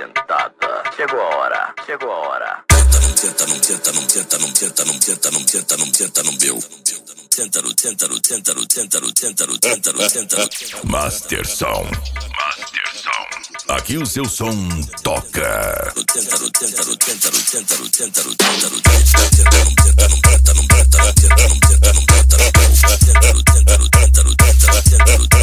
sentada. Chegou a hora, chegou a hora. Senta no meu. Senta no. Master Som. Aqui o seu som toca. Senta no.